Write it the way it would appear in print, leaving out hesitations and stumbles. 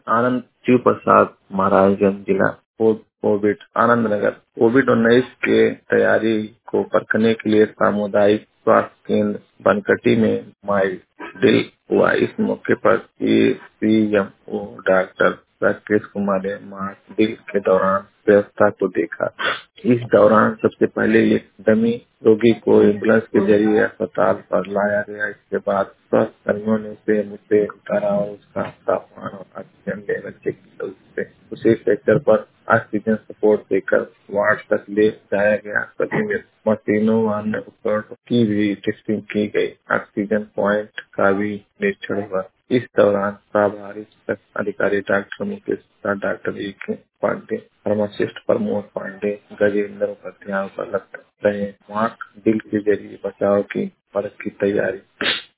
आनंद शिव प्रसाद महाराजगंज जिला कोविड आनंद नगर कोविड-19 के तैयारी को परखने के लिए सामुदायिक स्वास्थ्य केंद्र बनकटी में माइल ड्रिल हुआ। इस मौके पर सीएमओ डॉक्टर राकेश कुमार ने माइल ड्रिल के दौरान व्यवस्था को देखा। इस दौरान सबसे पहले एक डमी रोगी को एम्बुलेंस के जरिए अस्पताल पर लाया गया। इसके बाद स्वास्थ्य कर्मियों ने उसे उतारा और उसका तापमान और ऑक्सीजन लेवल चेक किया। उसे स्ट्रेचर पर ऑक्सीजन सपोर्ट देकर वार्ड तक ले जाया गया। सभी मशीनों व अन्य उपकरणों की भी टेस्टिंग की गई। ऑक्सीजन पॉइंट का भी निरीक्षण हुआ। इस दौरान प्रभारी अधिकारी doctor Mukesh Prasad, doctor A K. Pandey, pharmacist Pramod Pandey, Gajendra Upadhyay उपलब्ध रहे। मॉक ड्रिल के जरिए बचाव की परख की तैयारी